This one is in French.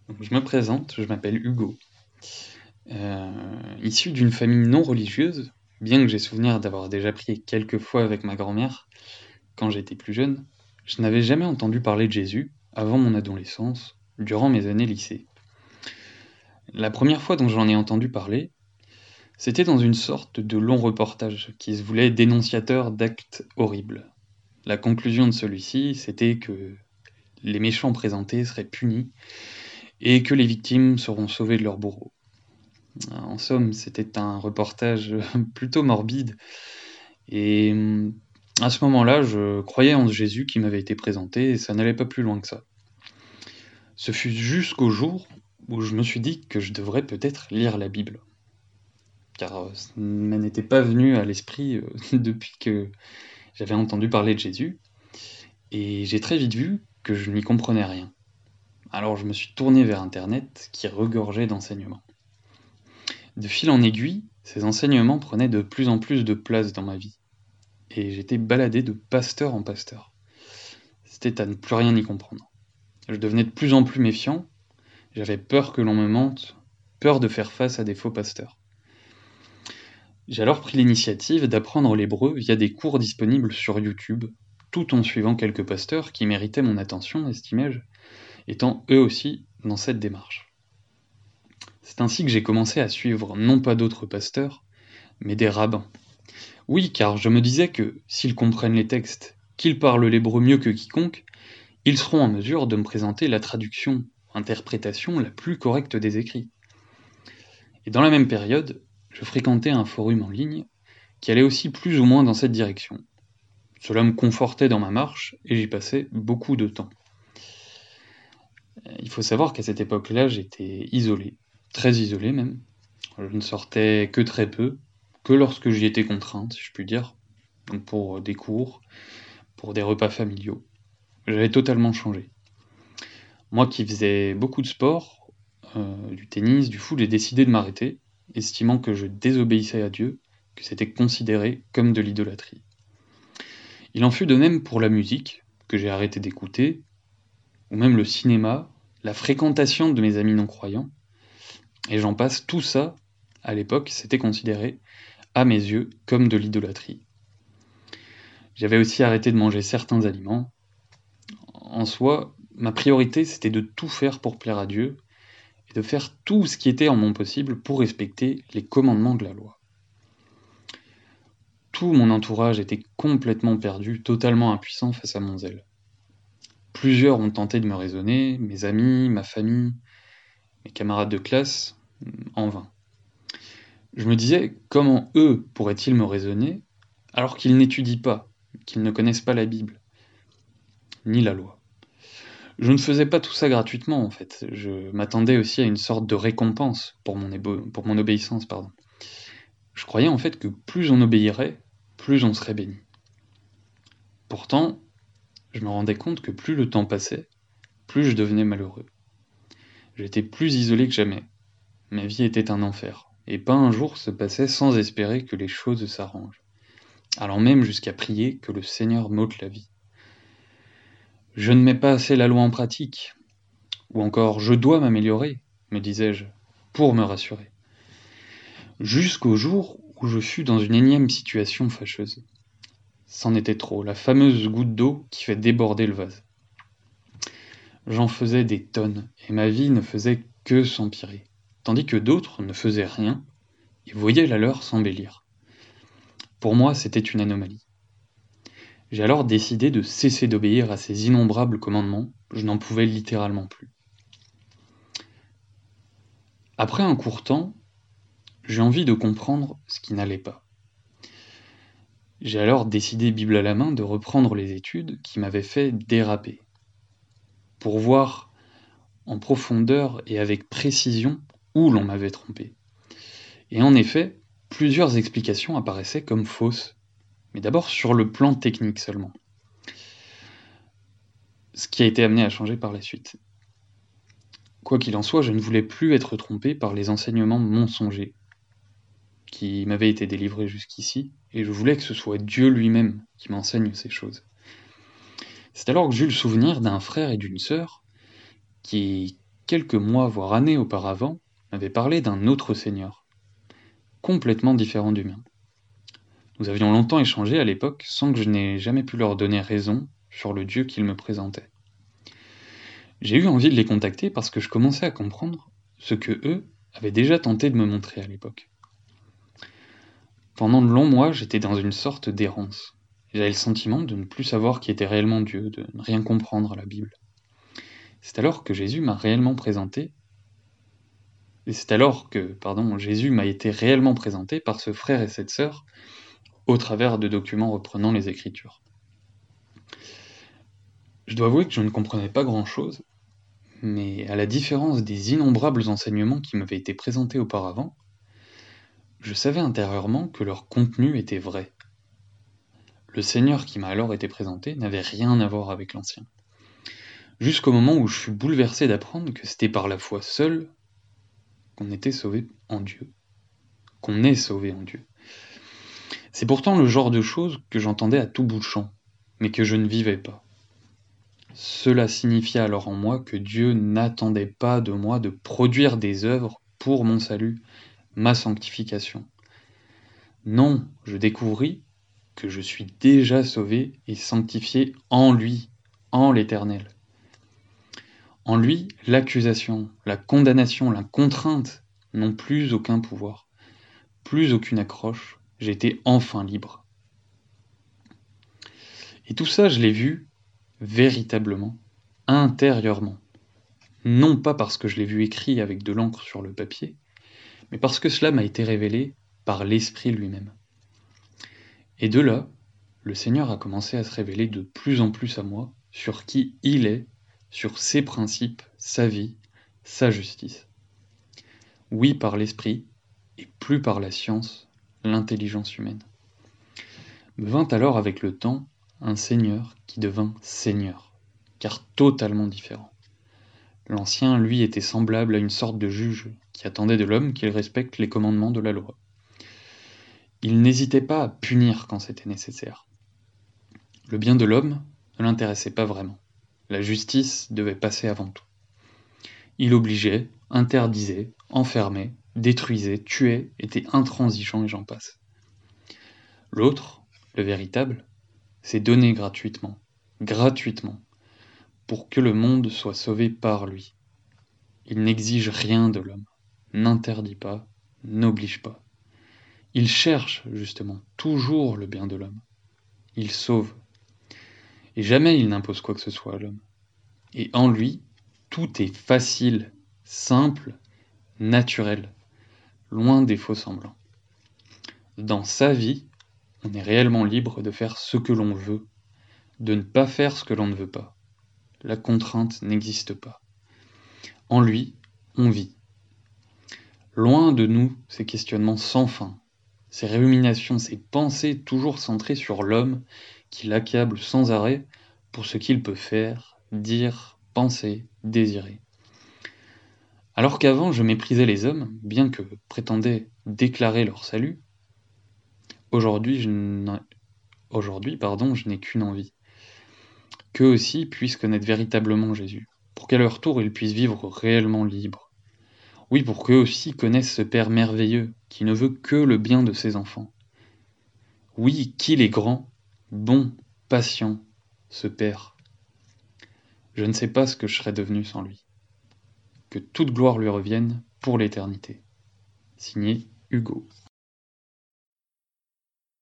Donc, je me présente, je m'appelle Hugo. Issu d'une famille non religieuse, bien que j'ai souvenir d'avoir déjà prié quelques fois avec ma grand-mère quand j'étais plus jeune, je n'avais jamais entendu parler de Jésus avant mon adolescence, durant mes années lycée. La première fois dont j'en ai entendu parler, c'était dans une sorte de long reportage qui se voulait dénonciateur d'actes horribles. La conclusion de celui-ci, c'était que les méchants présentés seraient punis et que les victimes seront sauvées de leurs bourreaux. En somme, c'était un reportage plutôt morbide et à ce moment-là, je croyais en ce Jésus qui m'avait été présenté et ça n'allait pas plus loin que ça. Ce fut jusqu'au jour où je me suis dit que je devrais peut-être lire la Bible, car ça ne m'était pas venu à l'esprit depuis que j'avais entendu parler de Jésus, et j'ai très vite vu que je n'y comprenais rien. Alors je me suis tourné vers Internet qui regorgeait d'enseignements. De fil en aiguille, ces enseignements prenaient de plus en plus de place dans ma vie. Et j'étais baladé de pasteur en pasteur. C'était à ne plus rien y comprendre. Je devenais de plus en plus méfiant, j'avais peur que l'on me mente, peur de faire face à des faux pasteurs. J'ai alors pris l'initiative d'apprendre l'hébreu via des cours disponibles sur YouTube, tout en suivant quelques pasteurs qui méritaient mon attention, estimais-je, étant eux aussi dans cette démarche. C'est ainsi que j'ai commencé à suivre non pas d'autres pasteurs, mais des rabbins. Oui, car je me disais que, s'ils comprennent les textes, qu'ils parlent l'hébreu mieux que quiconque, ils seront en mesure de me présenter la traduction, interprétation la plus correcte des écrits. Et dans la même période, je fréquentais un forum en ligne qui allait aussi plus ou moins dans cette direction. Cela me confortait dans ma marche et j'y passais beaucoup de temps. Il faut savoir qu'à cette époque-là, j'étais isolé, très isolé même. Je ne sortais que très peu, que lorsque j'y étais contrainte, si je puis dire, donc pour des cours, pour des repas familiaux. J'avais totalement changé. Moi qui faisais beaucoup de sport, du tennis, du foot, j'ai décidé de m'arrêter, estimant que je désobéissais à Dieu, que c'était considéré comme de l'idolâtrie. Il en fut de même pour la musique, que j'ai arrêté d'écouter, ou même le cinéma, la fréquentation de mes amis non-croyants, et j'en passe, tout ça, à l'époque, c'était considéré, à mes yeux, comme de l'idolâtrie. J'avais aussi arrêté de manger certains aliments. En soi, ma priorité, c'était de tout faire pour plaire à Dieu, et de faire tout ce qui était en mon possible pour respecter les commandements de la loi. Tout mon entourage était complètement perdu, totalement impuissant face à mon zèle. Plusieurs ont tenté de me raisonner, mes amis, ma famille, mes camarades de classe, en vain. Je me disais, comment eux pourraient-ils me raisonner alors qu'ils n'étudient pas, qu'ils ne connaissent pas la Bible, ni la loi. Je ne faisais pas tout ça gratuitement en fait, je m'attendais aussi à une sorte de récompense pour mon obéissance, pardon. Je croyais en fait que plus on obéirait, plus on serait béni. Pourtant, je me rendais compte que plus le temps passait, plus je devenais malheureux. J'étais plus isolé que jamais. Ma vie était un enfer, et pas un jour se passait sans espérer que les choses s'arrangent, allant même jusqu'à prier que le Seigneur m'ôte la vie. Je ne mets pas assez la loi en pratique, ou encore je dois m'améliorer, me disais-je, pour me rassurer. Jusqu'au jour où je fus dans une énième situation fâcheuse. C'en était trop, la fameuse goutte d'eau qui fait déborder le vase. J'en faisais des tonnes, et ma vie ne faisait que s'empirer, tandis que d'autres ne faisaient rien, et voyaient la leur s'embellir. Pour moi, c'était une anomalie. J'ai alors décidé de cesser d'obéir à ces innombrables commandements, je n'en pouvais littéralement plus. Après un court temps, j'ai envie de comprendre ce qui n'allait pas. J'ai alors décidé, Bible à la main, de reprendre les études qui m'avaient fait déraper, pour voir en profondeur et avec précision où l'on m'avait trompé. Et en effet, plusieurs explications apparaissaient comme fausses, mais d'abord sur le plan technique seulement, ce qui a été amené à changer par la suite. Quoi qu'il en soit, je ne voulais plus être trompé par les enseignements mensongers qui m'avaient été délivrés jusqu'ici, et je voulais que ce soit Dieu lui-même qui m'enseigne ces choses. C'est alors que j'eus le souvenir d'un frère et d'une sœur qui quelques mois, voire années auparavant, m'avait parlé d'un autre Seigneur, complètement différent du mien. Nous avions longtemps échangé à l'époque sans que je n'ai jamais pu leur donner raison sur le Dieu qu'ils me présentaient. J'ai eu envie de les contacter parce que je commençais à comprendre ce que eux avaient déjà tenté de me montrer à l'époque. Pendant de longs mois, j'étais dans une sorte d'errance. J'avais le sentiment de ne plus savoir qui était réellement Dieu, de ne rien comprendre à la Bible. C'est alors que Jésus m'a réellement présenté, et c'est alors que, Jésus m'a été réellement présenté par ce frère et cette sœur au travers de documents reprenant les Écritures. Je dois avouer que je ne comprenais pas grand-chose, mais à la différence des innombrables enseignements qui m'avaient été présentés auparavant, je savais intérieurement que leur contenu était vrai. Le Seigneur qui m'a alors été présenté n'avait rien à voir avec l'ancien. Jusqu'au moment où je fus bouleversé d'apprendre que c'était par la foi seule qu'on était sauvé en Dieu, qu'on est sauvé en Dieu. C'est pourtant le genre de choses que j'entendais à tout bout de champ, mais que je ne vivais pas. Cela signifiait alors en moi que Dieu n'attendait pas de moi de produire des œuvres pour mon salut, ma sanctification. Non, je découvris que je suis déjà sauvé et sanctifié en lui, en l'Éternel. En lui, l'accusation, la condamnation, la contrainte n'ont plus aucun pouvoir, plus aucune accroche, j'étais enfin libre. Et tout ça, je l'ai vu véritablement, intérieurement. Non pas parce que je l'ai vu écrit avec de l'encre sur le papier, mais parce que cela m'a été révélé par l'Esprit lui-même. Et de là, le Seigneur a commencé à se révéler de plus en plus à moi sur qui il est, sur ses principes, sa vie, sa justice. Oui par l'Esprit, et plus par la science, l'intelligence humaine. Me vint alors avec le temps un Seigneur qui devint Seigneur, car totalement différent. L'ancien, lui, était semblable à une sorte de juge qui attendait de l'homme qu'il respecte les commandements de la loi. Il n'hésitait pas à punir quand c'était nécessaire. Le bien de l'homme ne l'intéressait pas vraiment. La justice devait passer avant tout. Il obligeait, interdisait, enfermait, détruisait, tuait, était intransigeant et j'en passe. L'autre, le véritable, s'est donné gratuitement, pour que le monde soit sauvé par lui. Il n'exige rien de l'homme, n'interdit pas, n'oblige pas. Il cherche, justement, toujours le bien de l'homme. Il sauve. Et jamais il n'impose quoi que ce soit à l'homme. Et en lui, tout est facile, simple, naturel, loin des faux semblants. Dans sa vie, on est réellement libre de faire ce que l'on veut, de ne pas faire ce que l'on ne veut pas. La contrainte n'existe pas. En lui, on vit. Loin de nous ces questionnements sans fin, ces ruminations, ces pensées toujours centrées sur l'homme qui l'accable sans arrêt pour ce qu'il peut faire, dire, penser, désirer. Alors qu'avant je méprisais les hommes, bien que prétendais déclarer leur salut, aujourd'hui je n'ai qu'une envie. Qu'eux aussi puissent connaître véritablement Jésus, pour qu'à leur tour ils puissent vivre réellement libres. Oui, pour qu'eux aussi connaissent ce Père merveilleux, qui ne veut que le bien de ses enfants. Oui, qu'il est grand, bon, patient, ce Père. Je ne sais pas ce que je serais devenu sans lui. Que toute gloire lui revienne pour l'éternité. Signé Hugo.